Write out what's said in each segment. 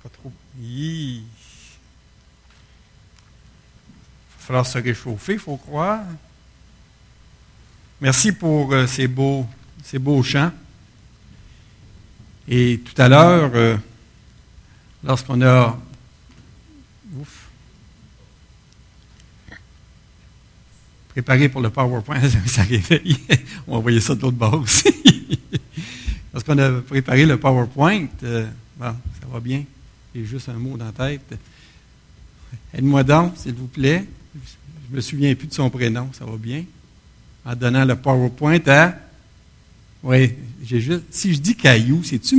Pas trop. Il va falloir se réchauffer, il faut croire. Merci pour ces beaux chants. Et tout à l'heure, lorsqu'on a préparé pour le PowerPoint, ça réveille. On va envoyer ça de l'autre bord aussi. Lorsqu'on a préparé le PowerPoint, ça va bien. J'ai juste un mot dans la tête. Aide-moi donc, s'il vous plaît. Je me souviens plus de son prénom, ça va bien. En donnant le PowerPoint à... Oui, j'ai juste... Si je dis Caillou, c'est-tu...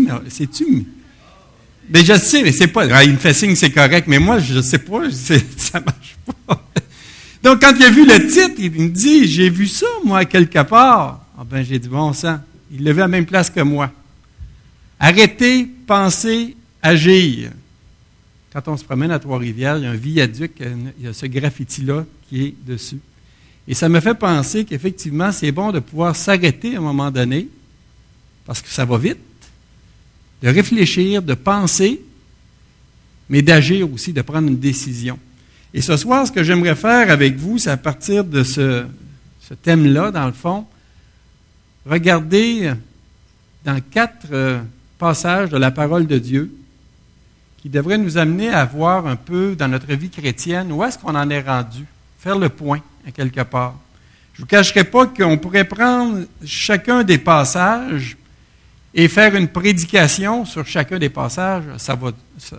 Mais je sais, mais c'est pas... Il me fait signe, c'est correct, mais moi, je sais pas, ça marche pas. Donc, quand il a vu le titre, il me dit, j'ai vu ça, moi, quelque part. Ah ben, j'ai dit, bon sang, il l'a vu à la même place que moi. Arrêter, penser, agir. Quand on se promène à Trois-Rivières, il y a un viaduc, il y a ce graffiti-là qui est dessus. Et ça me fait penser qu'effectivement, c'est bon de pouvoir s'arrêter à un moment donné, parce que ça va vite, de réfléchir, de penser, mais d'agir aussi, de prendre une décision. Et ce soir, ce que j'aimerais faire avec vous, c'est à partir de ce thème-là, dans le fond, regarder dans 4 passages de la parole de Dieu qui devraient nous amener à voir un peu dans notre vie chrétienne où est-ce qu'on en est rendu, faire le point à quelque part. Je ne vous cacherai pas qu'on pourrait prendre chacun des passages et faire une prédication sur chacun des passages, ça va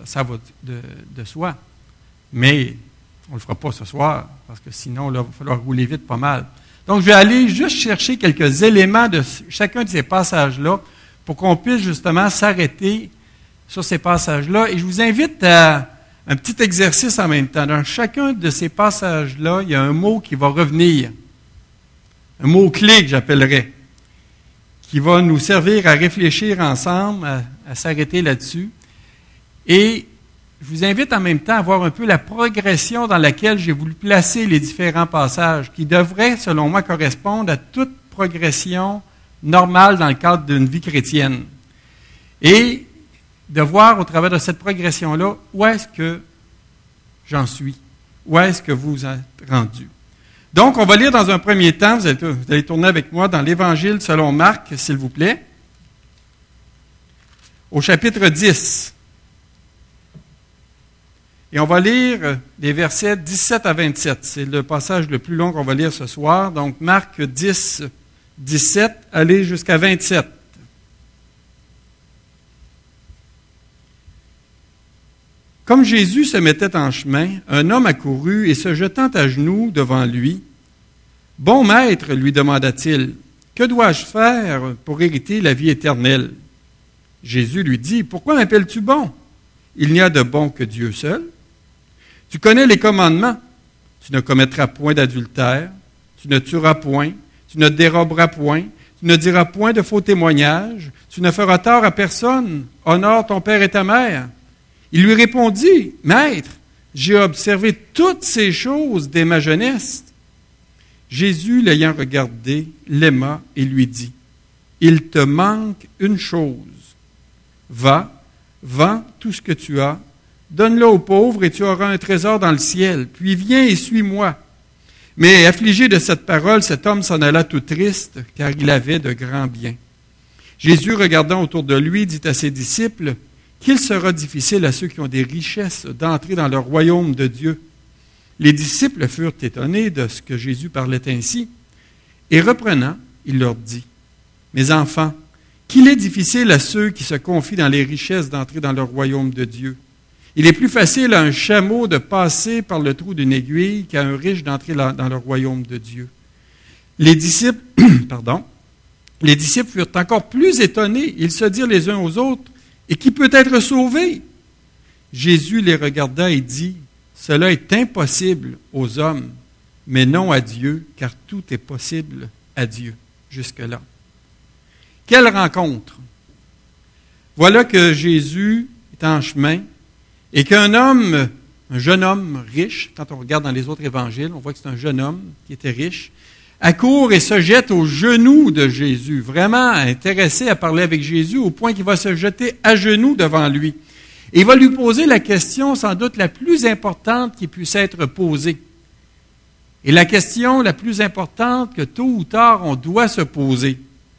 de soi. Mais on ne le fera pas ce soir, parce que sinon, là, il va falloir rouler vite pas mal. Donc, je vais aller juste chercher quelques éléments de chacun de ces passages-là pour qu'on puisse justement s'arrêter sur ces passages-là. Et je vous invite à un petit exercice en même temps. Dans chacun de ces passages-là, il y a un mot qui va revenir, un mot-clé que j'appellerais, qui va nous servir à réfléchir ensemble, à s'arrêter là-dessus. Et je vous invite en même temps à voir un peu la progression dans laquelle j'ai voulu placer les différents passages, qui devraient, selon moi, correspondre à toute progression normale dans le cadre d'une vie chrétienne. Et de voir au travers de cette progression-là, où est-ce que j'en suis? Où est-ce que vous êtes rendu? Donc, on va lire dans un premier temps, vous allez tourner avec moi dans l'Évangile selon Marc, s'il vous plaît, au chapitre 10. Et on va lire les versets 17 à 27. C'est le passage le plus long qu'on va lire ce soir. Donc, Marc 10, 17, allez jusqu'à 27. Comme Jésus se mettait en chemin, un homme accourut et se jetant à genoux devant lui, « Bon maître, lui demanda-t-il, que dois-je faire pour hériter la vie éternelle? » Jésus lui dit, « Pourquoi m'appelles-tu bon? Il n'y a de bon que Dieu seul. Tu connais les commandements. Tu ne commettras point d'adultère, tu ne tueras point, tu ne déroberas point, tu ne diras point de faux témoignages, tu ne feras tort à personne, honore ton père et ta mère. » Il lui répondit, « Maître, j'ai observé toutes ces choses dès ma jeunesse. » Jésus, l'ayant regardé, l'aima et lui dit, « Il te manque une chose. Va, vends tout ce que tu as, donne-le aux pauvres et tu auras un trésor dans le ciel. Puis viens et suis-moi. » Mais affligé de cette parole, cet homme s'en alla tout triste, car il avait de grands biens. Jésus, regardant autour de lui, dit à ses disciples, « Qu'il sera difficile à ceux qui ont des richesses d'entrer dans le royaume de Dieu. » Les disciples furent étonnés de ce que Jésus parlait ainsi. Et reprenant, il leur dit, « Mes enfants, qu'il est difficile à ceux qui se confient dans les richesses d'entrer dans le royaume de Dieu. Il est plus facile à un chameau de passer par le trou d'une aiguille qu'à un riche d'entrer dans le royaume de Dieu. » Les disciples furent encore plus étonnés. Ils se dirent les uns aux autres, « Et qui peut être sauvé? » Jésus les regarda et dit, « Cela est impossible aux hommes, mais non à Dieu, car tout est possible à Dieu. » Jusque-là. Quelle rencontre! Voilà que Jésus est en chemin et qu'un homme, un jeune homme riche, quand on regarde dans les autres évangiles, on voit que c'est un jeune homme qui était riche, accourt et se jette aux genoux de Jésus, vraiment intéressé à parler avec Jésus au point qu'il va se jeter à genoux devant lui. Et il va lui poser la question sans doute la plus importante qui puisse être posée. Et la question la plus importante que tôt ou tard on doit se poser.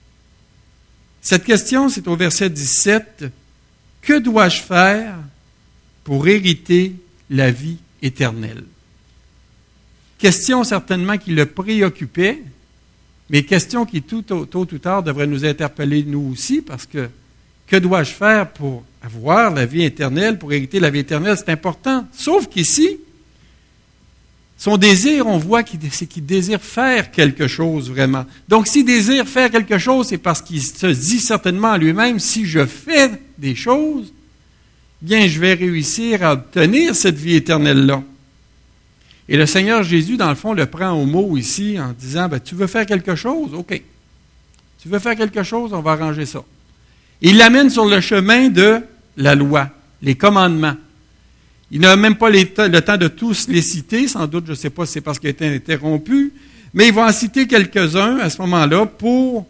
Cette question, c'est au verset 17. « Que dois-je faire pour hériter la vie éternelle? » Question certainement qui le préoccupait, mais question qui tôt ou tard devrait nous interpeller nous aussi, parce que dois-je faire pour avoir la vie éternelle, pour hériter la vie éternelle? C'est important. Sauf qu'ici, son désir, on voit c'est qu'il désire faire quelque chose vraiment. Donc, s'il désire faire quelque chose, c'est parce qu'il se dit certainement à lui-même, si je fais des choses, bien, je vais réussir à obtenir cette vie éternelle-là. Et le Seigneur Jésus, dans le fond, le prend au mot ici en disant, tu veux faire quelque chose? OK. Tu veux faire quelque chose? On va arranger ça. Et il l'amène sur le chemin de la loi, les commandements. Il n'a même pas le temps de tous les citer, sans doute, je ne sais pas si c'est parce qu'il a été interrompu, mais il va en citer quelques-uns à ce moment-là pour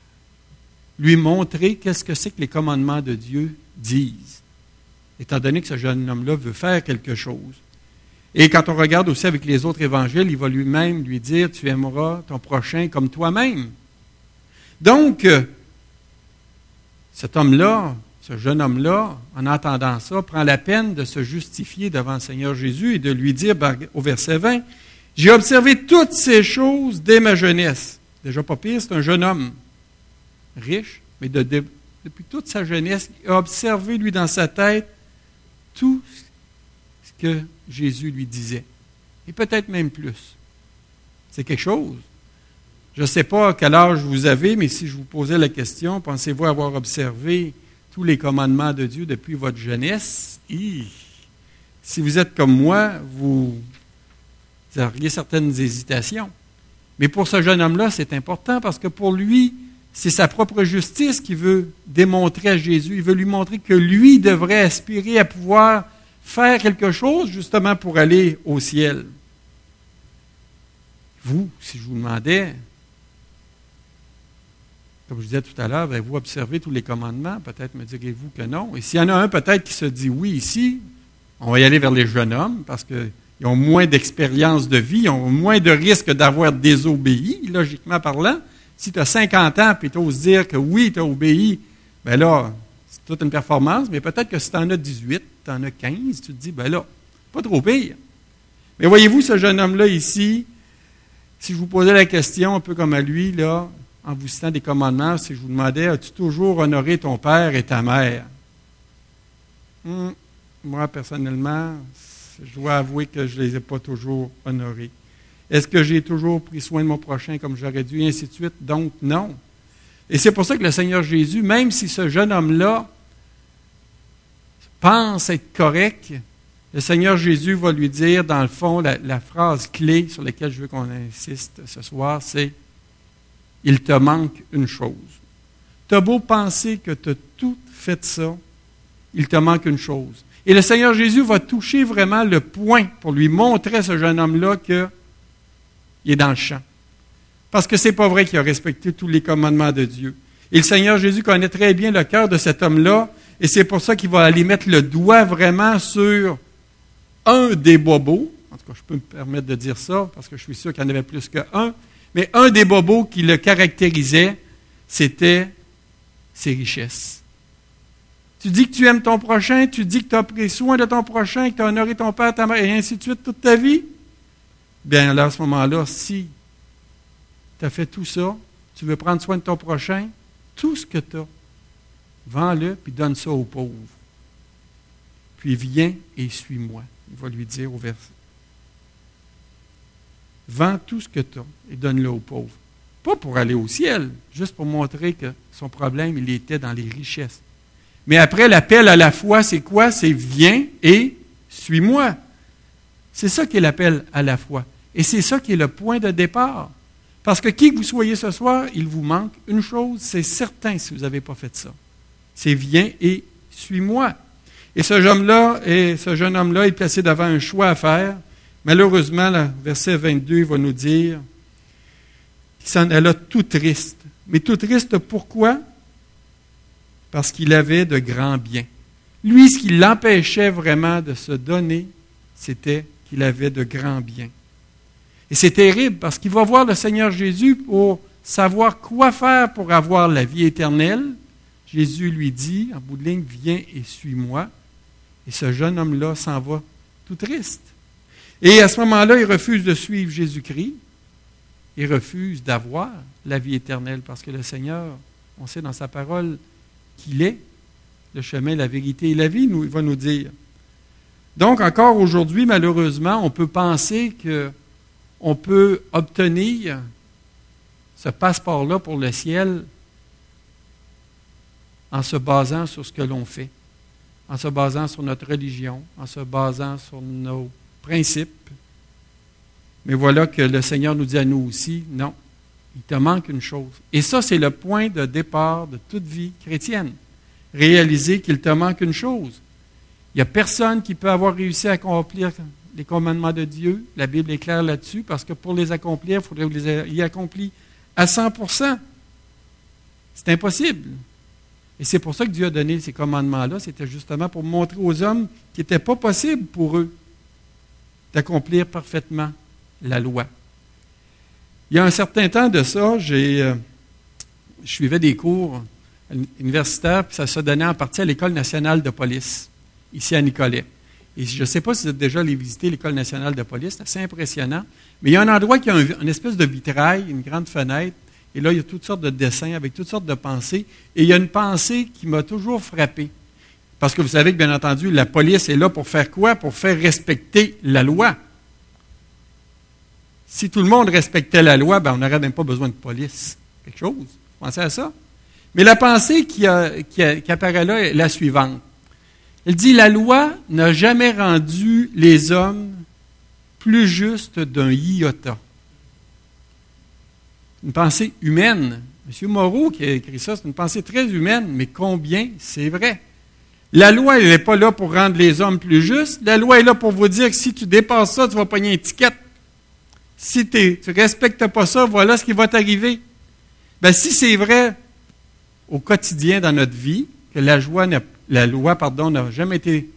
lui montrer qu'est-ce que c'est que les commandements de Dieu disent, étant donné que ce jeune homme-là veut faire quelque chose. Et quand on regarde aussi avec les autres évangiles, il va lui-même lui dire, tu aimeras ton prochain comme toi-même. Donc, cet homme-là, ce jeune homme-là, en entendant ça, prend la peine de se justifier devant le Seigneur Jésus et de lui dire, au verset 20, « J'ai observé toutes ces choses dès ma jeunesse. » Déjà pas pire, c'est un jeune homme riche, mais depuis toute sa jeunesse, il a observé, lui, dans sa tête, tout ce que Jésus lui disait. Et peut-être même plus. C'est quelque chose. Je ne sais pas quel âge vous avez, mais si je vous posais la question, pensez-vous avoir observé tous les commandements de Dieu depuis votre jeunesse? Si vous êtes comme moi, vous auriez certaines hésitations. Mais pour ce jeune homme-là, c'est important parce que pour lui, c'est sa propre justice qu'il veut démontrer à Jésus. Il veut lui montrer que lui devrait aspirer à pouvoir faire quelque chose justement pour aller au ciel. Vous, si je vous demandais, comme je disais tout à l'heure, avez-vous observé tous les commandements? Peut-être me direz-vous que non. Et s'il y en a un peut-être qui se dit oui ici, on va y aller vers les jeunes hommes parce qu'ils ont moins d'expérience de vie, ils ont moins de risques d'avoir désobéi, logiquement parlant. Si tu as 50 ans et tu oses dire que oui, tu as obéi, bien là, c'est toute une performance, mais peut-être que si tu en as 18, tu en as 15, tu te dis, bien là, pas trop pire. Mais voyez-vous, ce jeune homme-là ici, si je vous posais la question un peu comme à lui, là, en vous citant des commandements, si je vous demandais, as-tu toujours honoré ton père et ta mère? Moi, personnellement, je dois avouer que je ne les ai pas toujours honorés. Est-ce que j'ai toujours pris soin de mon prochain comme j'aurais dû, et ainsi de suite? Donc, non. Et c'est pour ça que le Seigneur Jésus, même si ce jeune homme-là pense être correct, le Seigneur Jésus va lui dire, dans le fond, la phrase clé sur laquelle je veux qu'on insiste ce soir, c'est « Il te manque une chose. » Tu as beau penser que tu as tout fait ça, il te manque une chose. Et le Seigneur Jésus va toucher vraiment le point pour lui montrer à ce jeune homme-là qu'il est dans le champ. Parce que ce n'est pas vrai qu'il a respecté tous les commandements de Dieu. Et le Seigneur Jésus connaît très bien le cœur de cet homme-là, et c'est pour ça qu'il va aller mettre le doigt vraiment sur un des bobos. En tout cas, je peux me permettre de dire ça, parce que je suis sûr qu'il y en avait plus qu'un. Mais un des bobos qui le caractérisait, c'était ses richesses. Tu dis que tu aimes ton prochain, tu dis que tu as pris soin de ton prochain, que tu as honoré ton père, ta mère, et ainsi de suite toute ta vie. Bien, là, à ce moment-là, si tu as fait tout ça, tu veux prendre soin de ton prochain, tout ce que tu as, vends-le, puis donne ça aux pauvres. Puis viens et suis-moi. Il va lui dire au verset. Vends tout ce que tu as et donne-le aux pauvres. Pas pour aller au ciel, juste pour montrer que son problème, il était dans les richesses. Mais après, l'appel à la foi, c'est quoi? C'est viens et suis-moi. C'est ça qui est l'appel à la foi. Et c'est ça qui est le point de départ. Parce que qui que vous soyez ce soir, il vous manque une chose, c'est certain si vous n'avez pas fait ça. C'est viens et suis-moi. Et ce jeune homme-là est placé devant un choix à faire. Malheureusement, le verset 22 il va nous dire qu'il s'en alla tout triste. Mais tout triste, pourquoi? Parce qu'il avait de grands biens. Lui, ce qui l'empêchait vraiment de se donner, c'était qu'il avait de grands biens. Et c'est terrible parce qu'il va voir le Seigneur Jésus pour savoir quoi faire pour avoir la vie éternelle. Jésus lui dit, en bout de ligne, viens et suis-moi. Et ce jeune homme-là s'en va tout triste. Et à ce moment-là, il refuse de suivre Jésus-Christ. Il refuse d'avoir la vie éternelle parce que le Seigneur, on sait dans sa parole qu'il est le chemin, la vérité et la vie, il va nous dire. Donc, encore aujourd'hui, malheureusement, on peut penser qu'on peut obtenir ce passeport-là pour le ciel en se basant sur ce que l'on fait, en se basant sur notre religion, en se basant sur nos principes. Mais voilà que le Seigneur nous dit à nous aussi, non, il te manque une chose. Et ça, c'est le point de départ de toute vie chrétienne. Réaliser qu'il te manque une chose. Il n'y a personne qui peut avoir réussi à accomplir les commandements de Dieu. La Bible est claire là-dessus, parce que pour les accomplir, il faudrait que vous les ayez accomplis à 100%. C'est impossible. Et c'est pour ça que Dieu a donné ces commandements-là. C'était justement pour montrer aux hommes qu'il n'était pas possible pour eux d'accomplir parfaitement la loi. Il y a un certain temps de ça, je suivais des cours universitaires, puis ça se donnait en partie à l'École nationale de police, ici à Nicolet. Et je ne sais pas si vous êtes déjà allé visiter l'École nationale de police, c'est assez impressionnant. Mais il y a un endroit qui a une espèce de vitrail, une grande fenêtre, et là, il y a toutes sortes de dessins avec toutes sortes de pensées. Et il y a une pensée qui m'a toujours frappé. Parce que vous savez que, bien entendu, la police est là pour faire quoi? Pour faire respecter la loi. Si tout le monde respectait la loi, ben on n'aurait même pas besoin de police. Quelque chose. Pensez à ça. Mais la pensée qui apparaît là est la suivante. Elle dit, la loi n'a jamais rendu les hommes plus justes d'un iota. Une pensée humaine. M. Moreau qui a écrit ça, c'est une pensée très humaine, mais combien c'est vrai. La loi, elle n'est pas là pour rendre les hommes plus justes. La loi est là pour vous dire que si tu dépasses ça, tu vas pogner une étiquette. Si tu ne respectes pas ça, voilà ce qui va t'arriver. Ben, si c'est vrai au quotidien dans notre vie, que la loi n'a jamais été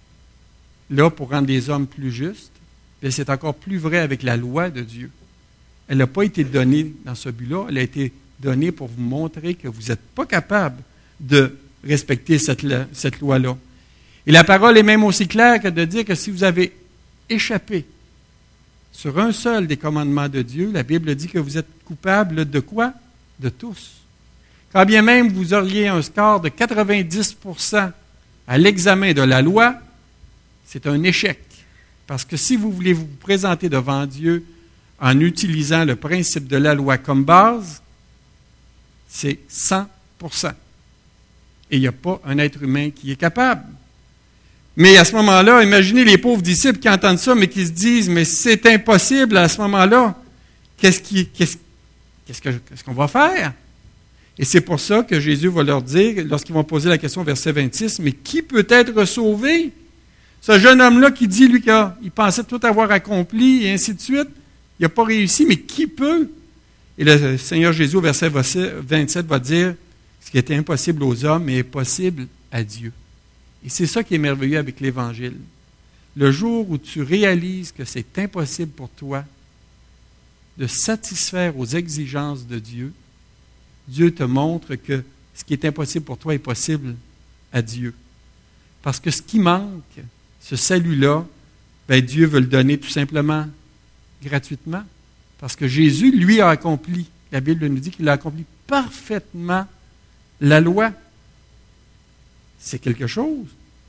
là pour rendre les hommes plus justes, bien, c'est encore plus vrai avec la loi de Dieu. Elle n'a pas été donnée dans ce but-là, elle a été donnée pour vous montrer que vous n'êtes pas capable de respecter cette loi-là. Et la parole est même aussi claire que de dire que si vous avez échappé sur un seul des commandements de Dieu, la Bible dit que vous êtes coupable de quoi? De tous. Quand bien même vous auriez un score de 90% à l'examen de la loi, c'est un échec. Parce que si vous voulez vous présenter devant Dieu en utilisant le principe de la loi comme base, c'est 100%. Et il n'y a pas un être humain qui est capable. Mais à ce moment-là, imaginez les pauvres disciples qui entendent ça, mais qui se disent, mais c'est impossible à ce moment-là. Qu'est-ce qu'on va faire? Et c'est pour ça que Jésus va leur dire, lorsqu'ils vont poser la question, verset 26, mais qui peut être sauvé? Ce jeune homme-là qui dit, lui, qu'il pensait tout avoir accompli, et ainsi de suite, il n'a pas réussi, mais qui peut? Et le Seigneur Jésus, au verset 27, va dire, ce qui était impossible aux hommes est possible à Dieu. Et c'est ça qui est merveilleux avec l'Évangile. Le jour où tu réalises que c'est impossible pour toi de satisfaire aux exigences de Dieu, Dieu te montre que ce qui est impossible pour toi est possible à Dieu. Parce que ce qui manque, ce salut-là, bien, Dieu veut le donner tout simplement gratuitement. Parce que Jésus, lui, a accompli, la Bible nous dit qu'il a accompli parfaitement la loi. C'est quelque chose.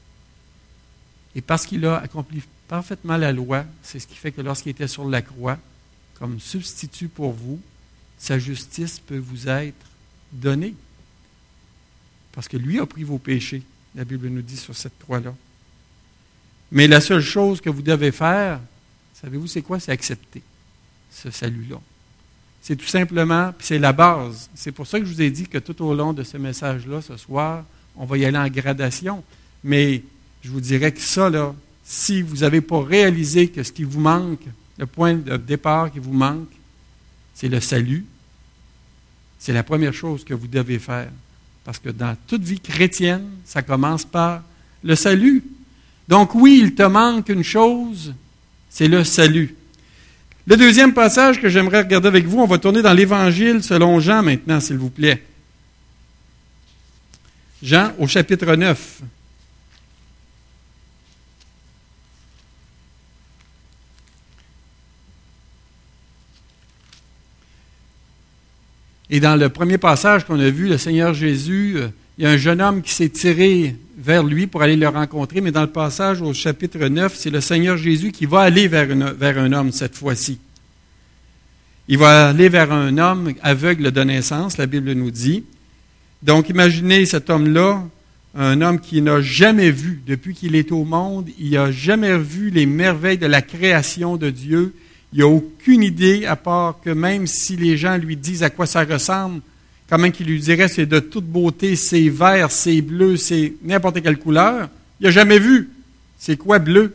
Et parce qu'il a accompli parfaitement la loi, c'est ce qui fait que lorsqu'il était sur la croix, comme substitut pour vous, sa justice peut vous être donnée. Parce que lui a pris vos péchés, la Bible nous dit sur cette croix-là. Mais la seule chose que vous devez faire, savez-vous c'est quoi? C'est accepter ce salut-là. C'est tout simplement, puis c'est la base. C'est pour ça que je vous ai dit que tout au long de ce message-là, ce soir, on va y aller en gradation. Mais je vous dirais que ça, là, si vous n'avez pas réalisé que ce qui vous manque, le point de départ qui vous manque, c'est le salut, c'est la première chose que vous devez faire. Parce que dans toute vie chrétienne, ça commence par le salut. Donc oui, il te manque une chose, c'est le salut. Le deuxième passage que j'aimerais regarder avec vous, on va tourner dans l'Évangile selon Jean maintenant, s'il vous plaît. Jean au chapitre 9. Et dans le premier passage qu'on a vu, le Seigneur Jésus, il y a un jeune homme qui s'est tiré vers lui pour aller le rencontrer, mais dans le passage au chapitre 9, c'est le Seigneur Jésus qui va aller vers un homme cette fois-ci. Il va aller vers un homme aveugle de naissance, la Bible nous dit. Donc imaginez cet homme-là, un homme qui n'a jamais vu, depuis qu'il est au monde, il n'a jamais vu les merveilles de la création de Dieu. Il n'a aucune idée, à part que même si les gens lui disent à quoi ça ressemble, quand même qu'il lui dirait c'est de toute beauté, c'est vert, c'est bleu, c'est n'importe quelle couleur, il n'a jamais vu. C'est quoi bleu?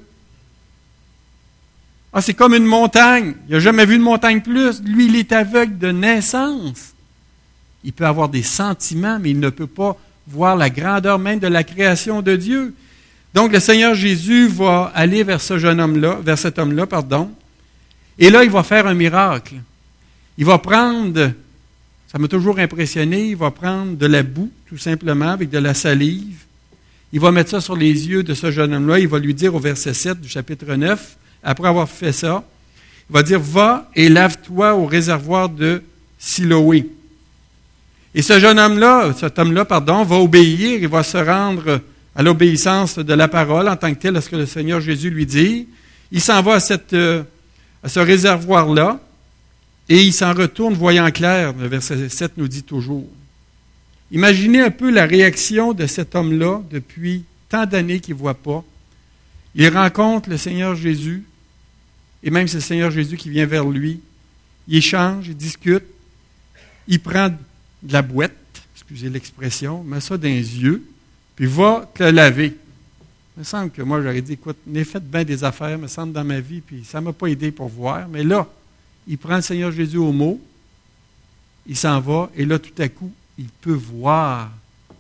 Ah, c'est comme une montagne. Il n'a jamais vu une montagne plus. Lui, il est aveugle de naissance. Il peut avoir des sentiments, mais il ne peut pas voir la grandeur même de la création de Dieu. Donc, le Seigneur Jésus va aller vers ce jeune homme-là, vers cet homme-là, pardon. Et là, il va faire un miracle. Il va prendre, ça m'a toujours impressionné, il va prendre de la boue, tout simplement, avec de la salive. Il va mettre ça sur les yeux de ce jeune homme-là. Il va lui dire au verset 7 du chapitre 9, après avoir fait ça, il va dire, « Va et lave-toi au réservoir de Siloé. » Et ce jeune homme-là, va obéir, il va se rendre à l'obéissance de la parole en tant que tel à ce que le Seigneur Jésus lui dit. Il s'en va à ce réservoir-là, et il s'en retourne voyant clair, le verset 7 nous dit toujours. Imaginez un peu la réaction de cet homme-là depuis tant d'années qu'il ne voit pas. Il rencontre le Seigneur Jésus, et même c'est le Seigneur Jésus qui vient vers lui. Il échange, il discute, il prend de la boîte, excusez l'expression, met ça dans les yeux, puis va te laver. Il me semble que moi, j'aurais dit, écoute, n'ai fait bien des affaires, me semble, dans ma vie, puis ça ne m'a pas aidé pour voir. Mais là, il prend le Seigneur Jésus au mot, il s'en va, et là, tout à coup, il peut voir.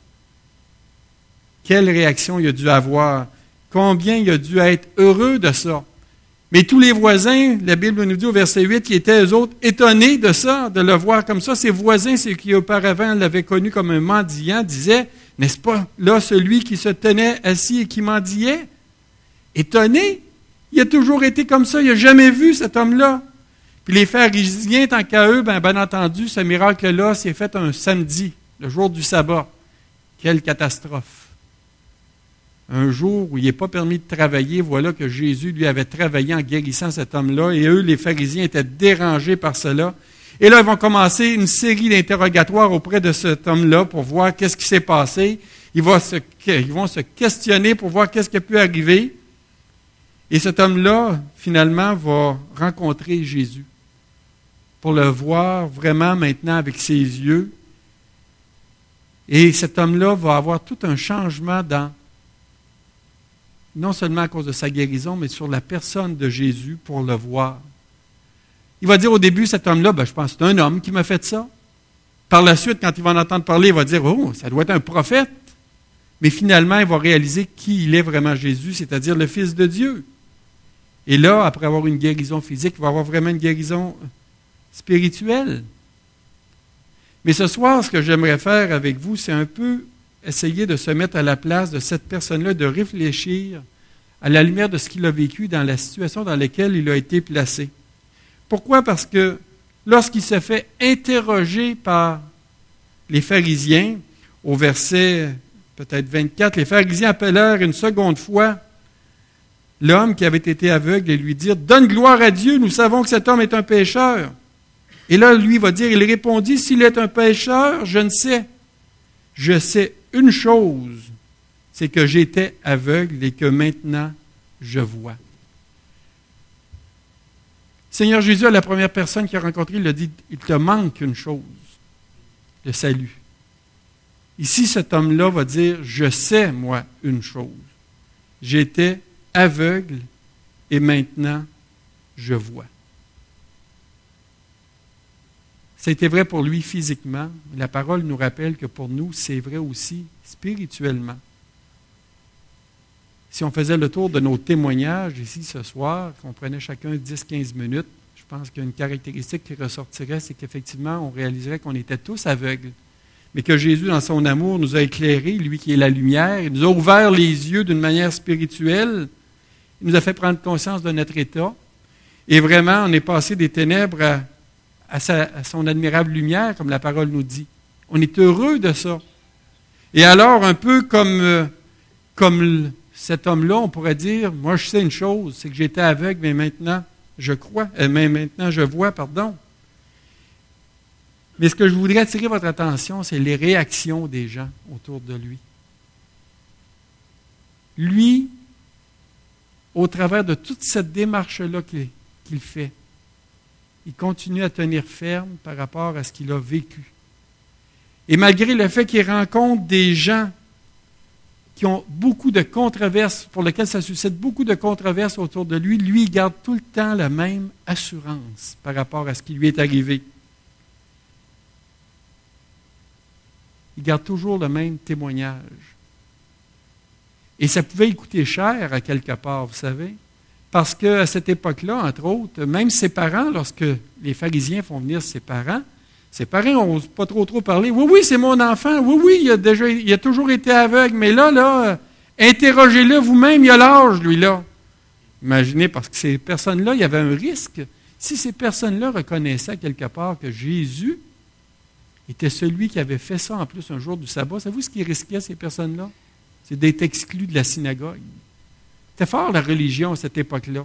Quelle réaction il a dû avoir. Combien il a dû être heureux de ça. Mais tous les voisins, la Bible nous dit au verset 8, qui étaient eux autres étonnés de ça, de le voir comme ça. Ses voisins, ceux qui auparavant l'avaient connu comme un mendiant, disaient, n'est-ce pas là celui qui se tenait assis et qui mendiait? Étonné. Il a toujours été comme ça. Il n'a jamais vu cet homme-là. Puis les pharisiens, tant qu'à eux, bien entendu, ce miracle-là s'est fait un samedi, le jour du sabbat. Quelle catastrophe. Un jour où il n'est pas permis de travailler, voilà que Jésus lui avait travaillé en guérissant cet homme-là, et eux, les pharisiens, étaient dérangés par cela. Et là, ils vont commencer une série d'interrogatoires auprès de cet homme-là pour voir qu'est-ce qui s'est passé. Ils vont se questionner pour voir qu'est-ce qui a pu arriver. Et cet homme-là, finalement, va rencontrer Jésus pour le voir vraiment maintenant avec ses yeux. Et cet homme-là va avoir tout un changement non seulement à cause de sa guérison, mais sur la personne de Jésus pour le voir. Il va dire au début, cet homme-là, je pense que c'est un homme qui m'a fait ça. Par la suite, quand il va en entendre parler, il va dire, oh, ça doit être un prophète. Mais finalement, il va réaliser qui il est vraiment Jésus, c'est-à-dire le Fils de Dieu. Et là, après avoir une guérison physique, il va avoir vraiment une guérison spirituelle. Mais ce soir, ce que j'aimerais faire avec vous, c'est un peu essayer de se mettre à la place de cette personne-là, de réfléchir à la lumière de ce qu'il a vécu dans la situation dans laquelle il a été placé. Pourquoi? Parce que lorsqu'il se fait interroger par les pharisiens, au verset peut-être 24, les pharisiens appelèrent une seconde fois l'homme qui avait été aveugle et lui dirent « Donne gloire à Dieu, nous savons que cet homme est un pécheur. » Et là, lui va dire, il répondit « S'il est un pécheur, je ne sais. Je sais une chose, c'est que j'étais aveugle et que maintenant je vois. » Seigneur Jésus, à la première personne qu'il a rencontrée, il a dit, il te manque une chose, le salut. Ici, cet homme-là va dire, je sais, moi, une chose. J'étais aveugle et maintenant je vois. C'était vrai pour lui physiquement. La parole nous rappelle que pour nous, c'est vrai aussi spirituellement. Si on faisait le tour de nos témoignages ici ce soir, qu'on prenait chacun 10-15 minutes, je pense qu'une caractéristique qui ressortirait, c'est qu'effectivement, on réaliserait qu'on était tous aveugles, mais que Jésus, dans son amour, nous a éclairés, lui qui est la lumière, il nous a ouvert les yeux d'une manière spirituelle, il nous a fait prendre conscience de notre état, et vraiment, on est passé des ténèbres à son admirable lumière, comme la parole nous dit. On est heureux de ça. Et alors, un peu comme cet homme-là, on pourrait dire, moi je sais une chose, c'est que j'étais aveugle, mais maintenant je crois, mais maintenant je vois, pardon. Mais ce que je voudrais attirer votre attention, c'est les réactions des gens autour de lui. Lui, au travers de toute cette démarche-là qu'il fait, il continue à tenir ferme par rapport à ce qu'il a vécu. Et malgré le fait qu'il rencontre des gens qui ont beaucoup de controverses, pour lesquelles ça suscite beaucoup de controverses autour de lui, lui, il garde tout le temps la même assurance par rapport à ce qui lui est arrivé. Il garde toujours le même témoignage. Et ça pouvait lui coûter cher à quelque part, vous savez, parce qu'à cette époque-là, entre autres, même ses parents, lorsque les pharisiens font venir ses parents n'osent pas trop parler. Oui, c'est mon enfant. Oui, il a toujours été aveugle, mais là, interrogez-le vous-même, il a l'âge, lui-là. Imaginez, parce que ces personnes-là, il y avait un risque. Si ces personnes-là reconnaissaient quelque part que Jésus était celui qui avait fait ça en plus un jour du sabbat, savez-vous ce qu'ils risquaient, ces personnes-là? C'est d'être exclus de la synagogue. C'était fort, la religion, à cette époque-là.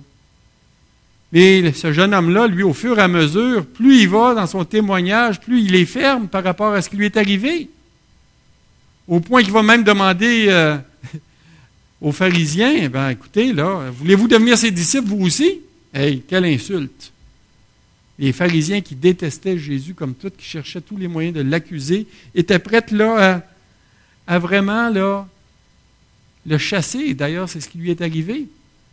Mais ce jeune homme-là, lui, au fur et à mesure, plus il va dans son témoignage, plus il est ferme par rapport à ce qui lui est arrivé. Au point qu'il va même demander aux pharisiens, écoutez, là, voulez-vous devenir ses disciples, vous aussi? Hey, quelle insulte! Les pharisiens qui détestaient Jésus comme tout, qui cherchaient tous les moyens de l'accuser, étaient prêts là à vraiment là, le chasser. D'ailleurs, c'est ce qui lui est arrivé.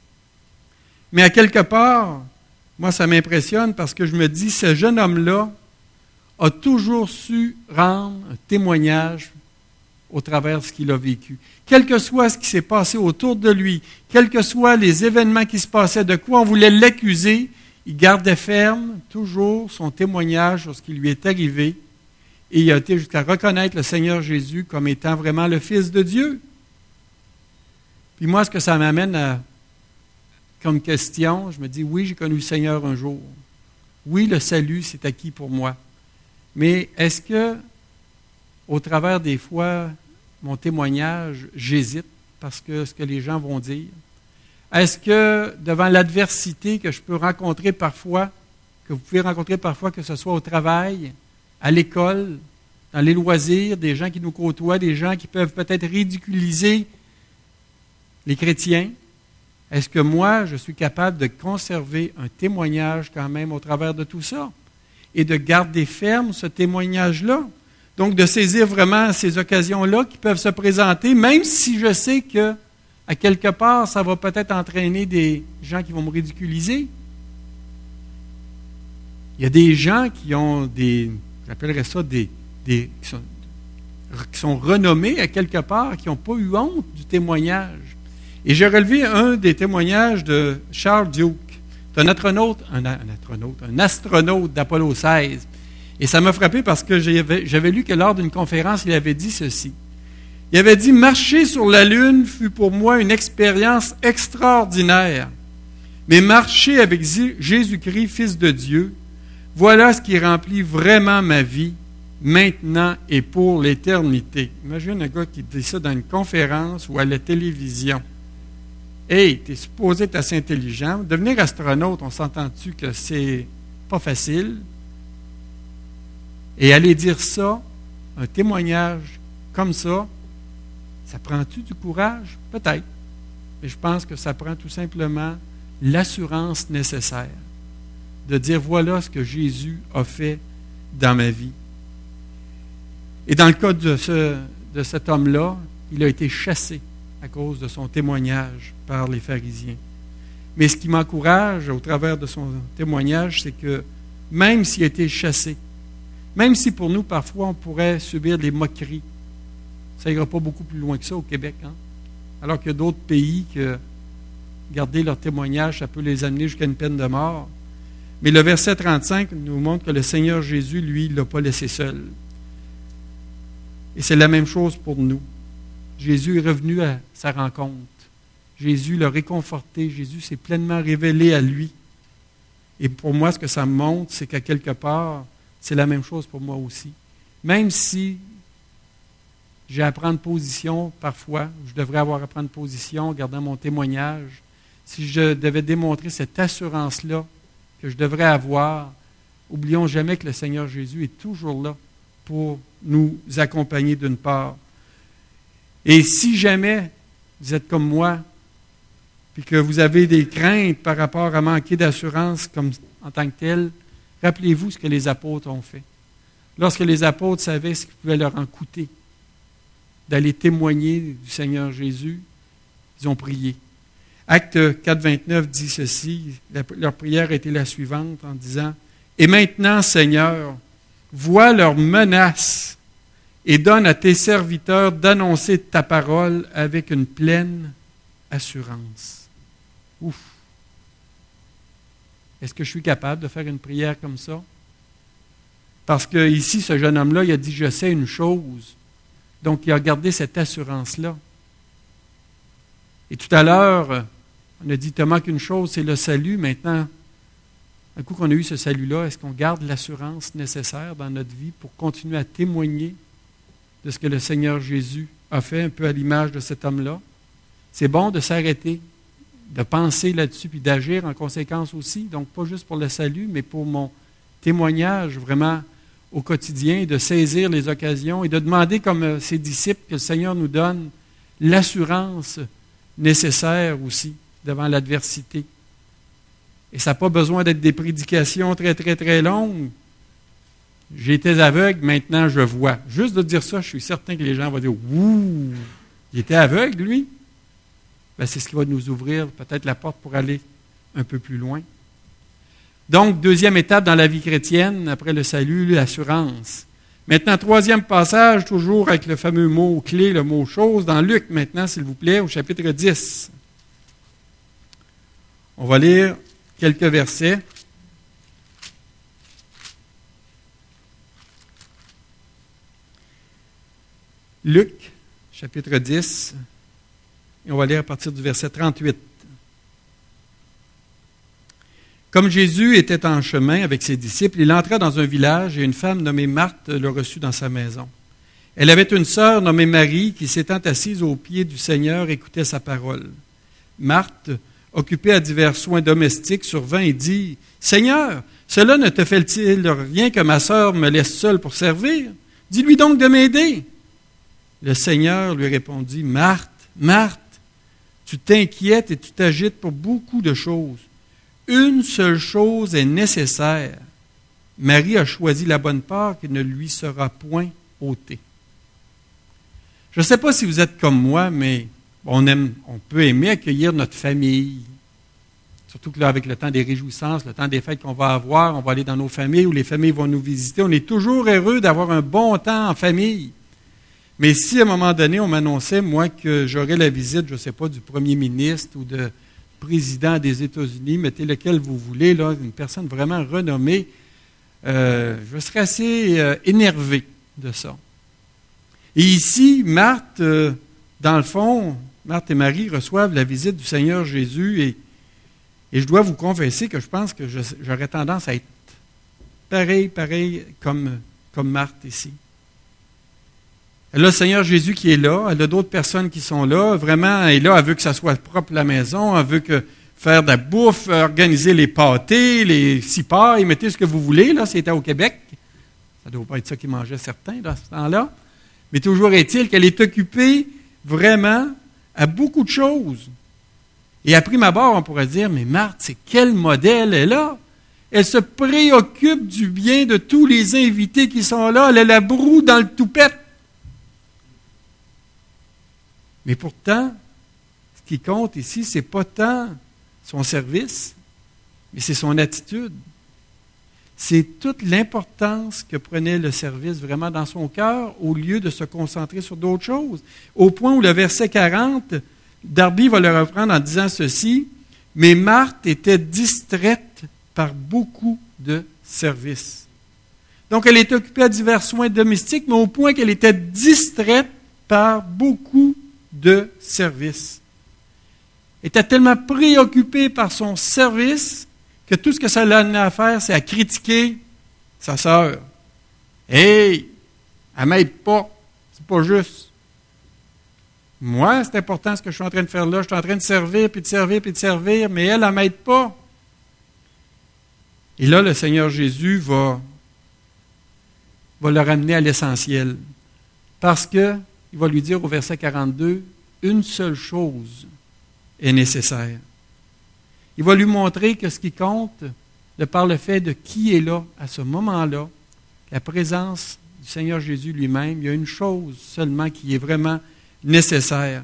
Mais à quelque part, moi, ça m'impressionne parce que je me dis, ce jeune homme-là a toujours su rendre un témoignage au travers de ce qu'il a vécu. Quel que soit ce qui s'est passé autour de lui, quels que soient les événements qui se passaient, de quoi on voulait l'accuser, il gardait ferme toujours son témoignage sur ce qui lui est arrivé et il a été jusqu'à reconnaître le Seigneur Jésus comme étant vraiment le Fils de Dieu. Puis moi, ce que ça m'amène comme question, je me dis, oui, j'ai connu le Seigneur un jour. Oui, le salut, c'est acquis pour moi. Mais est-ce que, au travers des fois, mon témoignage, j'hésite parce que ce que les gens vont dire? Est-ce que, devant l'adversité que je peux rencontrer parfois, que vous pouvez rencontrer parfois, que ce soit au travail, à l'école, dans les loisirs, des gens qui nous côtoient, des gens qui peuvent peut-être ridiculiser les chrétiens, est-ce que moi, je suis capable de conserver un témoignage quand même au travers de tout ça et de garder ferme ce témoignage-là? Donc, de saisir vraiment ces occasions-là qui peuvent se présenter, même si je sais que, à quelque part, ça va peut-être entraîner des gens qui vont me ridiculiser. Il y a des gens qui ont j'appellerais ça qui sont renommés à quelque part, qui n'ont pas eu honte du témoignage. Et j'ai relevé un des témoignages de Charles Duke. C'est un astronaute d'Apollo 16. Et ça m'a frappé parce que j'avais lu que lors d'une conférence, il avait dit ceci. Il avait dit « Marcher sur la Lune fut pour moi une expérience extraordinaire. Mais marcher avec Jésus-Christ, Fils de Dieu, voilà ce qui remplit vraiment ma vie, maintenant et pour l'éternité. » Imagine un gars qui dit ça dans une conférence ou à la télévision. Hey, tu es supposé être assez intelligent. Devenir astronaute, on s'entend-tu que c'est pas facile? Et aller dire ça, un témoignage comme ça prend-tu du courage? Peut-être. Mais je pense que ça prend tout simplement l'assurance nécessaire de dire voilà ce que Jésus a fait dans ma vie. Et dans le cas de cet homme-là, il a été chassé à cause de son témoignage par les pharisiens. Mais ce qui m'encourage au travers de son témoignage, c'est que même s'il a été chassé, même si pour nous, parfois, on pourrait subir des moqueries, ça n'ira pas beaucoup plus loin que ça au Québec. Hein? alors qu'il y a d'autres pays que garder leur témoignage, ça peut les amener jusqu'à une peine de mort. Mais le verset 35 nous montre que le Seigneur Jésus, lui, ne l'a pas laissé seul. Et c'est la même chose pour nous. Jésus est revenu à sa rencontre. Jésus l'a réconforté. Jésus s'est pleinement révélé à lui. Et pour moi, ce que ça me montre, c'est qu'à quelque part, c'est la même chose pour moi aussi. Même si j'ai à prendre position parfois, je devrais avoir à prendre position en gardant mon témoignage, si je devais démontrer cette assurance-là que je devrais avoir, oublions jamais que le Seigneur Jésus est toujours là pour nous accompagner d'une part. Et si jamais vous êtes comme moi, puis que vous avez des craintes par rapport à manquer d'assurance comme en tant que tel, rappelez-vous ce que les apôtres ont fait. Lorsque les apôtres savaient ce qui pouvait leur en coûter d'aller témoigner du Seigneur Jésus, ils ont prié. Acte 4, 29 dit ceci, leur prière était la suivante en disant « Et maintenant, Seigneur, vois leurs menaces et donne à tes serviteurs d'annoncer ta parole avec une pleine assurance. » Ouf! Est-ce que je suis capable de faire une prière comme ça? Parce que ici, ce jeune homme-là, il a dit « Je sais une chose ». Donc, il a gardé cette assurance-là. Et tout à l'heure, on a dit, il te manque une chose, c'est le salut. Maintenant, un coup qu'on a eu ce salut-là, est-ce qu'on garde l'assurance nécessaire dans notre vie pour continuer à témoigner de ce que le Seigneur Jésus a fait, un peu à l'image de cet homme-là? C'est bon de s'arrêter, de penser là-dessus, puis d'agir en conséquence aussi. Donc, pas juste pour le salut, mais pour mon témoignage vraiment au quotidien, de saisir les occasions et de demander, comme ses disciples, que le Seigneur nous donne l'assurance nécessaire aussi devant l'adversité. Et ça n'a pas besoin d'être des prédications très, très, très longues. J'étais aveugle, maintenant je vois. Juste de dire ça, je suis certain que les gens vont dire « Ouh, il était aveugle, lui? » Bien, c'est ce qui va nous ouvrir peut-être la porte pour aller un peu plus loin. Donc, deuxième étape dans la vie chrétienne, après le salut, l'assurance. Maintenant, troisième passage, toujours avec le fameux mot-clé, le mot « chose », dans Luc maintenant, s'il vous plaît, au chapitre 10. On va lire quelques versets. Luc, chapitre 10, et on va lire à partir du verset 38. Comme Jésus était en chemin avec ses disciples, il entra dans un village et une femme nommée Marthe le reçut dans sa maison. Elle avait une sœur nommée Marie qui, s'étant assise aux pieds du Seigneur, écoutait sa parole. Marthe, occupée à divers soins domestiques, survint et dit « Seigneur, cela ne te fait-il rien que ma sœur me laisse seule pour servir? Dis-lui donc de m'aider. » Le Seigneur lui répondit « Marthe, Marthe, tu t'inquiètes et tu t'agites pour beaucoup de choses. Une seule chose est nécessaire. Marie a choisi la bonne part qui ne lui sera point ôtée. » Je ne sais pas si vous êtes comme moi, mais on peut aimer accueillir notre famille. Surtout que là, avec le temps des réjouissances, le temps des fêtes qu'on va avoir, on va aller dans nos familles ou les familles vont nous visiter. On est toujours heureux d'avoir un bon temps en famille. Mais si à un moment donné, on m'annonçait, moi, que j'aurais la visite, je ne sais pas, du premier ministre ou de président des États-Unis, mettez lequel vous voulez, là, une personne vraiment renommée, je serais assez énervé de ça. Et ici, Marthe, dans le fond, Marthe et Marie reçoivent la visite du Seigneur Jésus et je dois vous confesser que je pense que j'aurais tendance à être pareil comme Marthe ici. Elle a le Seigneur Jésus qui est là, elle a d'autres personnes qui sont là. Vraiment, elle est là, elle veut que ça soit propre la maison, elle veut faire de la bouffe, organiser les pâtés, les cipailles, mettez ce que vous voulez, là, c'était au Québec. Ça ne doit pas être ça qu'ils mangeaient certains dans ce temps-là. Mais toujours est-il qu'elle est occupée vraiment à beaucoup de choses. Et à prime abord, on pourrait dire, mais Marthe, c'est quel modèle elle a? Elle se préoccupe du bien de tous les invités qui sont là, elle a la broue dans le toupette. Mais pourtant, ce qui compte ici, ce n'est pas tant son service, mais c'est son attitude. C'est toute l'importance que prenait le service vraiment dans son cœur au lieu de se concentrer sur d'autres choses. Au point où le verset 40 Darby va le reprendre en disant ceci, « Mais Marthe était distraite par beaucoup de services. » Donc, elle était occupée à divers soins domestiques, mais au point qu'elle était distraite par beaucoup de services. Elle était tellement préoccupée par son service que tout ce que ça l'a amené à faire, c'est à critiquer sa sœur. « Hey, elle m'aide pas, c'est pas juste. Moi, c'est important ce que je suis en train de faire là, je suis en train de servir, puis de servir, puis de servir, mais elle m'aide pas. » Et là, le Seigneur Jésus va le ramener à l'essentiel. Parce qu'il va lui dire au verset 42, « Une seule chose est nécessaire. » Il va lui montrer que ce qui compte, de par le fait de qui est là à ce moment-là, la présence du Seigneur Jésus lui-même, il y a une chose seulement qui est vraiment nécessaire.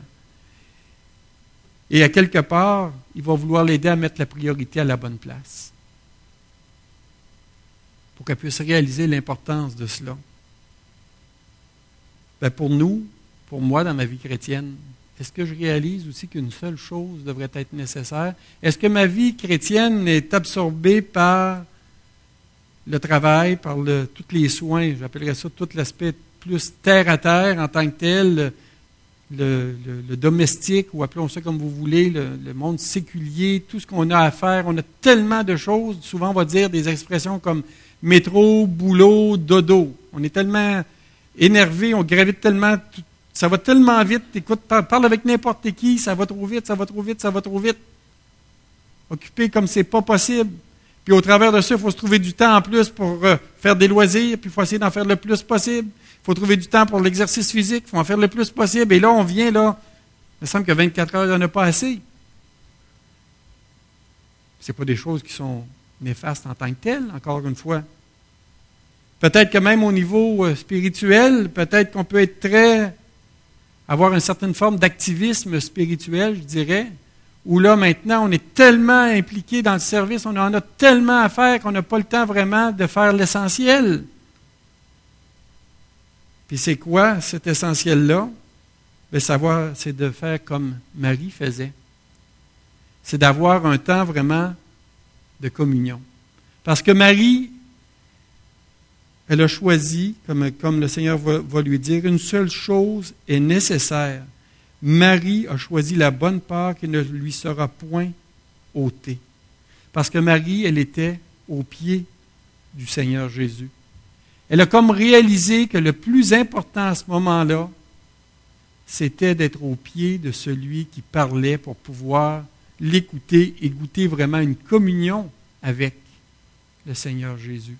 Et à quelque part, il va vouloir l'aider à mettre la priorité à la bonne place, pour qu'elle puisse réaliser l'importance de cela. Bien, pour nous, pour moi dans ma vie chrétienne, est-ce que je réalise aussi qu'une seule chose devrait être nécessaire? Est-ce que ma vie chrétienne est absorbée par le travail, par tous les soins, j'appellerais ça tout l'aspect plus terre à terre en tant que tel, le domestique, ou appelons ça comme vous voulez, le monde séculier, tout ce qu'on a à faire. On a tellement de choses, souvent on va dire des expressions comme métro, boulot, dodo. On est tellement énervé, on gravite tellement, ça va tellement vite. Écoute, parle avec n'importe qui, ça va trop vite, ça va trop vite, ça va trop vite. Occupé comme c'est pas possible. Puis au travers de ça, il faut se trouver du temps en plus pour faire des loisirs, puis il faut essayer d'en faire le plus possible. Il faut trouver du temps pour l'exercice physique, il faut en faire le plus possible. Et là, on vient, là, il me semble que 24 heures, il n'y en a pas assez. Ce n'est pas des choses qui sont néfastes en tant que telles, encore une fois. Peut-être que même au niveau spirituel, peut-être qu'on peut être avoir une certaine forme d'activisme spirituel, je dirais, où là, maintenant, on est tellement impliqué dans le service, on en a tellement à faire qu'on n'a pas le temps vraiment de faire l'essentiel. Puis c'est quoi cet essentiel-là? Bien, savoir, c'est de faire comme Marie faisait. C'est d'avoir un temps vraiment de communion. Parce que Marie, elle a choisi, comme le Seigneur va lui dire, une seule chose est nécessaire. Marie a choisi la bonne part qui ne lui sera point ôtée. Parce que Marie, elle était aux pieds du Seigneur Jésus. Elle a comme réalisé que le plus important à ce moment-là, c'était d'être aux pieds de celui qui parlait pour pouvoir l'écouter et goûter vraiment une communion avec le Seigneur Jésus.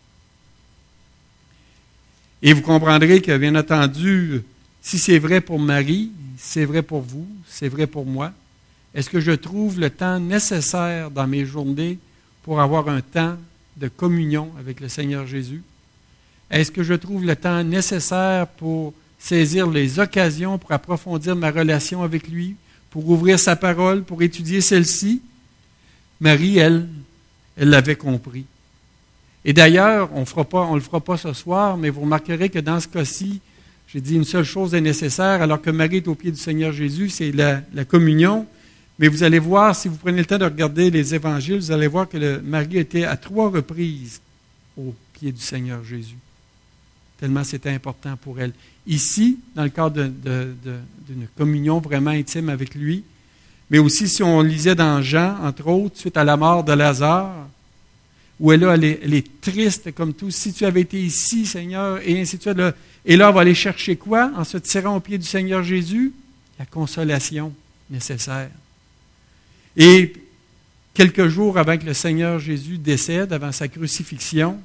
Et vous comprendrez que, bien entendu, si c'est vrai pour Marie, c'est vrai pour vous, c'est vrai pour moi, est-ce que je trouve le temps nécessaire dans mes journées pour avoir un temps de communion avec le Seigneur Jésus? Est-ce que je trouve le temps nécessaire pour saisir les occasions, pour approfondir ma relation avec lui, pour ouvrir sa parole, pour étudier celle-ci? Marie, elle l'avait compris. Et d'ailleurs, on ne le fera pas ce soir, mais vous remarquerez que dans ce cas-ci, j'ai dit une seule chose est nécessaire, alors que Marie est au pied du Seigneur Jésus, c'est la communion. Mais vous allez voir, si vous prenez le temps de regarder les évangiles, vous allez voir que Marie était à 3 reprises au pied du Seigneur Jésus. Tellement c'était important pour elle. Ici, dans le cadre d'une communion vraiment intime avec lui, mais aussi si on lisait dans Jean, entre autres, suite à la mort de Lazare, où elle est triste comme tout. Si tu avais été ici, Seigneur, et ainsi de suite. Et là, on va aller chercher quoi en se tirant au pied du Seigneur Jésus? La consolation nécessaire. Et quelques jours avant que le Seigneur Jésus décède, avant sa crucifixion,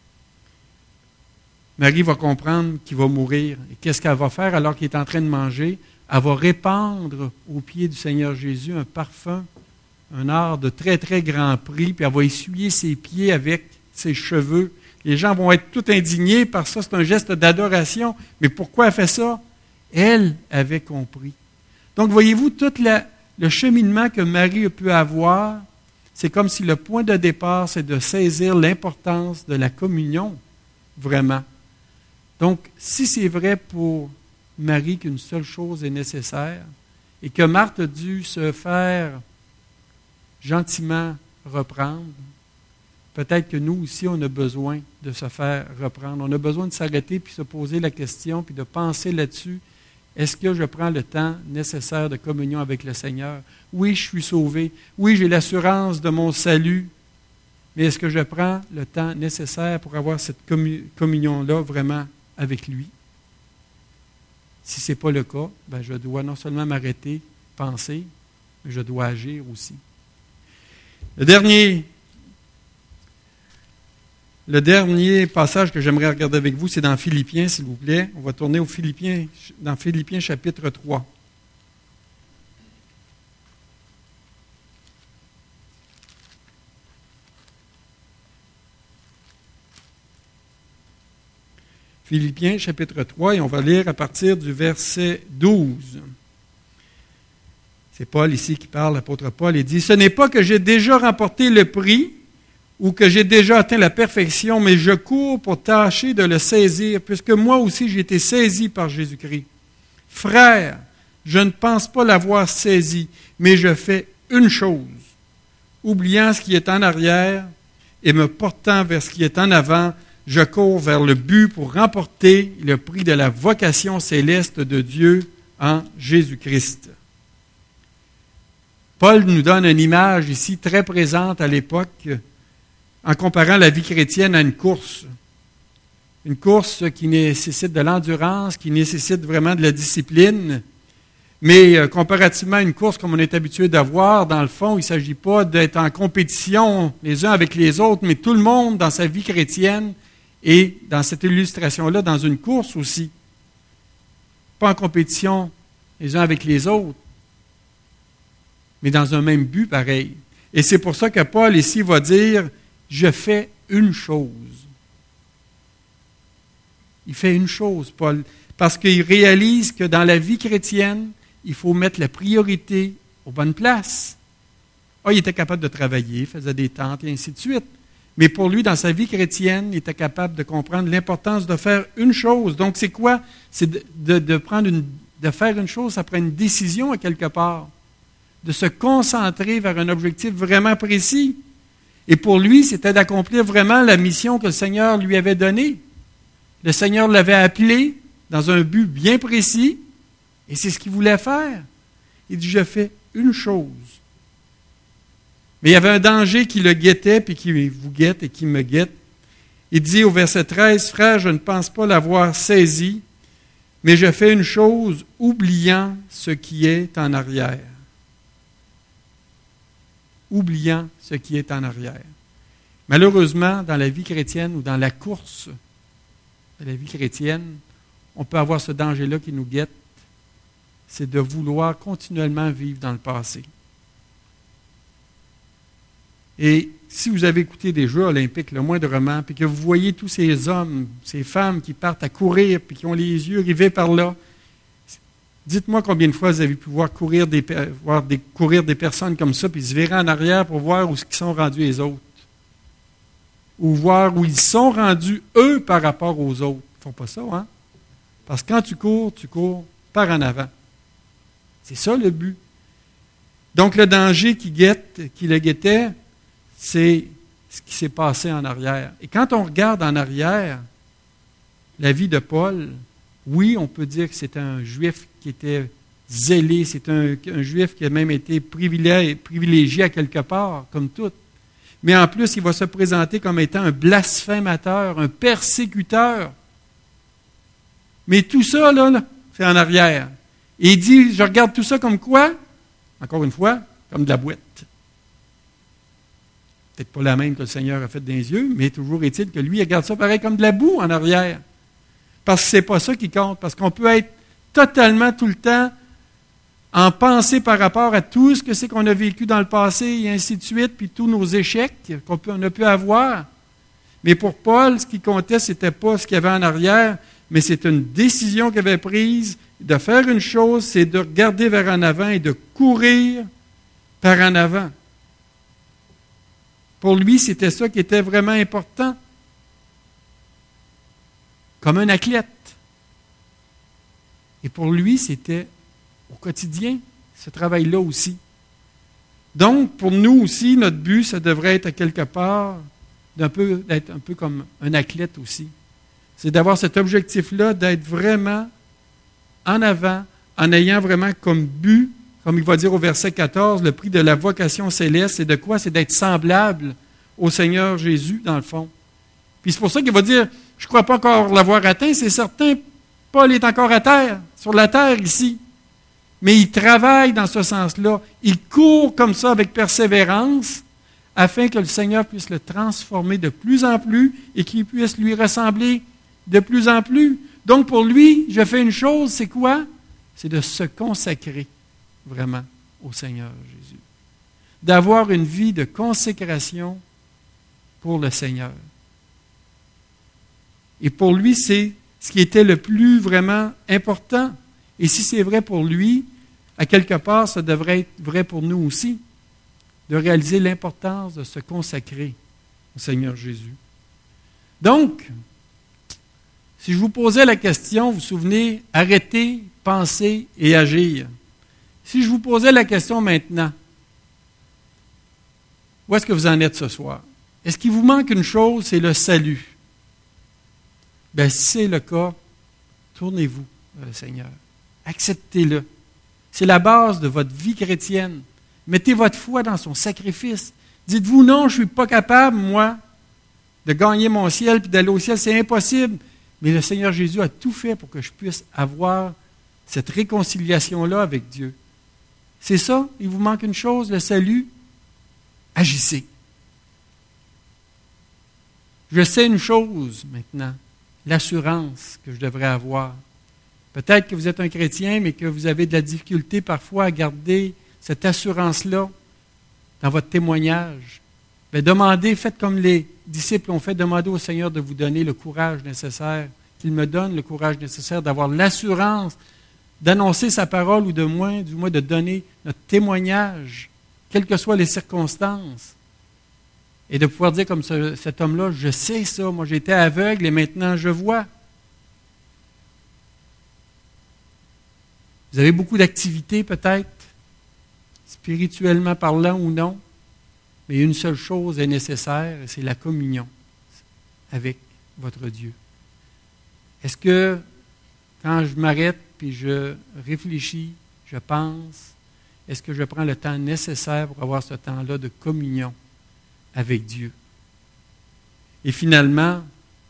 Marie va comprendre qu'il va mourir. Et qu'est-ce qu'elle va faire alors qu'il est en train de manger? Elle va répandre au pied du Seigneur Jésus un parfum, un art de très, très grand prix, puis elle va essuyer ses pieds avec ses cheveux. Les gens vont être tout indignés par ça, c'est un geste d'adoration. Mais pourquoi elle fait ça? Elle avait compris. Donc, voyez-vous, tout le cheminement que Marie a pu avoir, c'est comme si le point de départ, c'est de saisir l'importance de la communion, vraiment. Donc, si c'est vrai pour Marie qu'une seule chose est nécessaire, et que Marthe a dû se faire gentiment reprendre, peut-être que nous aussi, on a besoin de se faire reprendre. On a besoin de s'arrêter puis se poser la question puis de penser là-dessus. Est-ce que je prends le temps nécessaire de communion avec le Seigneur? Oui, je suis sauvé. Oui, j'ai l'assurance de mon salut. Mais est-ce que je prends le temps nécessaire pour avoir cette communion-là vraiment avec lui? Si ce n'est pas le cas, ben je dois non seulement m'arrêter, penser, mais je dois agir aussi. Le dernier passage que j'aimerais regarder avec vous, c'est dans Philippiens, s'il vous plaît. On va tourner dans Philippiens chapitre 3. Philippiens chapitre 3, et on va lire à partir du verset 12. C'est Paul ici qui parle, l'apôtre Paul, il dit « Ce n'est pas que j'ai déjà remporté le prix ou que j'ai déjà atteint la perfection, mais je cours pour tâcher de le saisir, puisque moi aussi j'ai été saisi par Jésus-Christ. Frères, je ne pense pas l'avoir saisi, mais je fais une chose, oubliant ce qui est en arrière et me portant vers ce qui est en avant, je cours vers le but pour remporter le prix de la vocation céleste de Dieu en Jésus-Christ. » Paul nous donne une image ici très présente à l'époque en comparant la vie chrétienne à une course. Une course qui nécessite de l'endurance, qui nécessite vraiment de la discipline. Mais comparativement à une course comme on est habitué d'avoir, dans le fond, il ne s'agit pas d'être en compétition les uns avec les autres, mais tout le monde dans sa vie chrétienne et dans cette illustration-là, dans une course aussi. Pas en compétition les uns avec les autres, mais dans un même but pareil. Et c'est pour ça que Paul ici va dire « Je fais une chose ». Il fait une chose, Paul, parce qu'il réalise que dans la vie chrétienne, il faut mettre la priorité aux bonnes places. Ah, il était capable de travailler, faisait des tentes et ainsi de suite. Mais pour lui, dans sa vie chrétienne, il était capable de comprendre l'importance de faire une chose. Donc, c'est quoi? C'est de faire une chose, ça prend une décision à quelque part. De se concentrer vers un objectif vraiment précis. Et pour lui, c'était d'accomplir vraiment la mission que le Seigneur lui avait donnée. Le Seigneur l'avait appelé dans un but bien précis, et c'est ce qu'il voulait faire. Il dit, je fais une chose. Mais il y avait un danger qui le guettait, puis qui vous guette et qui me guette. Il dit au verset 13, « Frère, je ne pense pas l'avoir saisi, mais je fais une chose, oubliant ce qui est en arrière. » Oubliant ce qui est en arrière. Malheureusement, dans la vie chrétienne ou dans la course de la vie chrétienne, on peut avoir ce danger-là qui nous guette, c'est de vouloir continuellement vivre dans le passé. Et si vous avez écouté des Jeux olympiques, le moindrement, puis que vous voyez tous ces hommes, ces femmes qui partent à courir, puis qui ont les yeux rivés par là, dites-moi combien de fois vous avez pu voir courir des personnes comme ça, puis se virer en arrière pour voir où ils sont rendus les autres. Ou voir où ils sont rendus, eux, par rapport aux autres. Ils ne font pas ça, hein? Parce que quand tu cours par en avant. C'est ça le but. Donc le danger qui le guettait, c'est ce qui s'est passé en arrière. Et quand on regarde en arrière la vie de Paul, oui, on peut dire que c'était un Juif qui était zélé, c'est un Juif qui a même été privilégié à quelque part, comme tout. Mais en plus, il va se présenter comme étant un blasphémateur, un persécuteur. Mais tout ça, là, c'est en arrière. Et il dit, je regarde tout ça comme quoi? Encore une fois, comme de la boîte. Peut-être pas la même que le Seigneur a faite dans les yeux, mais toujours est-il que lui, il regarde ça pareil comme de la boue en arrière. Parce que c'est pas ça qui compte. Parce qu'on peut être totalement tout le temps en pensée par rapport à tout ce que c'est qu'on a vécu dans le passé et ainsi de suite, puis tous nos échecs qu'on a pu avoir. Mais pour Paul, ce qui comptait, ce n'était pas ce qu'il y avait en arrière, mais c'est une décision qu'il avait prise de faire une chose, c'est de regarder vers en avant et de courir par en avant. Pour lui, c'était ça qui était vraiment important. Comme un athlète. Et pour lui, c'était au quotidien. ce travail-là aussi. Donc, pour nous aussi, notre but, ça devrait être à quelque part d'être un peu comme un athlète aussi. C'est d'avoir cet objectif-là, d'être vraiment en avant, en ayant vraiment comme but, comme il va dire au verset 14, le prix de la vocation céleste, c'est de quoi? C'est d'être semblable au Seigneur Jésus, dans le fond. Puis c'est pour ça qu'il va dire, je ne crois pas encore l'avoir atteint, c'est certain, Paul est encore à terre, sur la terre ici. Mais il travaille dans ce sens-là. Il court comme ça avec persévérance, afin que le Seigneur puisse le transformer de plus en plus et qu'il puisse lui ressembler de plus en plus. Donc pour lui, je fais une chose, c'est quoi? C'est de se consacrer vraiment au Seigneur Jésus. D'avoir une vie de consécration pour le Seigneur. Et pour lui, c'est ce qui était le plus vraiment important. Et si c'est vrai pour lui, à quelque part, ça devrait être vrai pour nous aussi, de réaliser l'importance de se consacrer au Seigneur Jésus. Donc, si je vous posais la question, vous vous souvenez, arrêter, penser et agir. Si je vous posais la question maintenant, où est-ce que vous en êtes ce soir? Est-ce qu'il vous manque une chose, c'est le salut? Bien, si c'est le cas, tournez-vous vers le Seigneur. Acceptez-le. C'est la base de votre vie chrétienne. Mettez votre foi dans son sacrifice. Dites-vous, non, je ne suis pas capable, moi, de gagner mon ciel puis d'aller au ciel. C'est impossible. Mais le Seigneur Jésus a tout fait pour que je puisse avoir cette réconciliation-là avec Dieu. C'est ça, il vous manque une chose, le salut. Agissez. Je sais une chose maintenant, l'assurance que je devrais avoir. Peut-être que vous êtes un chrétien, mais que vous avez de la difficulté parfois à garder cette assurance-là dans votre témoignage. Bien, demandez, faites comme les disciples ont fait, demandez au Seigneur de vous donner le courage nécessaire, qu'il me donne le courage nécessaire d'avoir l'assurance d'annoncer sa parole ou du moins de donner notre témoignage, quelles que soient les circonstances. Et de pouvoir dire comme cet homme-là, je sais ça, moi j'étais aveugle et maintenant je vois. Vous avez beaucoup d'activités peut-être, spirituellement parlant ou non, mais une seule chose est nécessaire, et c'est la communion avec votre Dieu. Est-ce que quand je m'arrête puis je réfléchis, je pense, est-ce que je prends le temps nécessaire pour avoir ce temps-là de communion avec Dieu? Et finalement,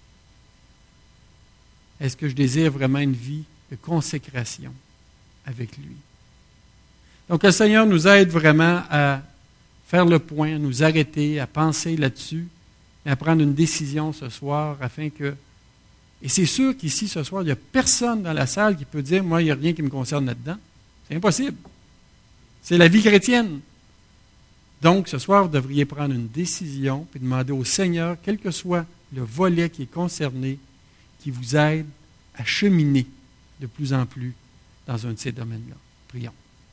est-ce que je désire vraiment une vie de consécration avec lui? Donc, le Seigneur nous aide vraiment à faire le point, à nous arrêter, à penser là-dessus, et à prendre une décision ce soir afin que... Et c'est sûr qu'ici, ce soir, il n'y a personne dans la salle qui peut dire « Moi, il n'y a rien qui me concerne là-dedans. » C'est impossible. C'est la vie chrétienne. Donc, ce soir, vous devriez prendre une décision et demander au Seigneur, quel que soit le volet qui est concerné, qui vous aide à cheminer de plus en plus dans un de ces domaines-là. Prions.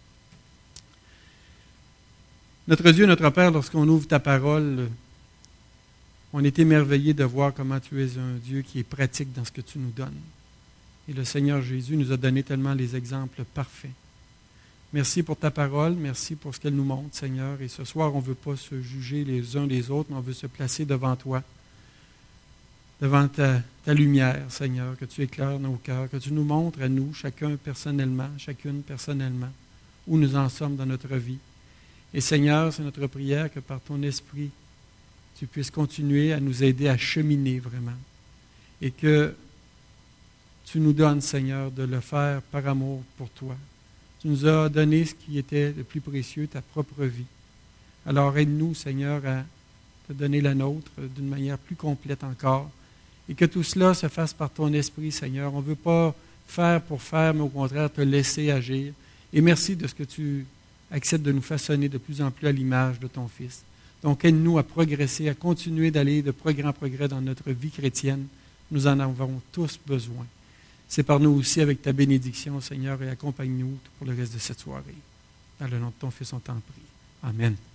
Notre Dieu, notre Père, lorsqu'on ouvre ta parole, on est émerveillé de voir comment tu es un Dieu qui est pratique dans ce que tu nous donnes. Et le Seigneur Jésus nous a donné tellement les exemples parfaits. Merci pour ta parole, merci pour ce qu'elle nous montre, Seigneur. Et ce soir, on ne veut pas se juger les uns les autres, mais on veut se placer devant toi, devant ta lumière, Seigneur, que tu éclaires nos cœurs, que tu nous montres à nous, chacune personnellement, où nous en sommes dans notre vie. Et Seigneur, c'est notre prière que par ton Esprit, tu puisses continuer à nous aider à cheminer vraiment. Et que tu nous donnes, Seigneur, de le faire par amour pour toi. Tu nous as donné ce qui était le plus précieux, ta propre vie. Alors aide-nous, Seigneur, à te donner la nôtre d'une manière plus complète encore. Et que tout cela se fasse par ton Esprit, Seigneur. On ne veut pas faire pour faire, mais au contraire, te laisser agir. Et merci de ce que tu acceptes de nous façonner de plus en plus à l'image de ton Fils. Donc, aide-nous à progresser, à continuer d'aller de progrès en progrès dans notre vie chrétienne. Nous en avons tous besoin. C'est par nous aussi avec ta bénédiction, Seigneur, et accompagne-nous pour le reste de cette soirée. Dans le nom de ton Fils, on t'en prie. Amen.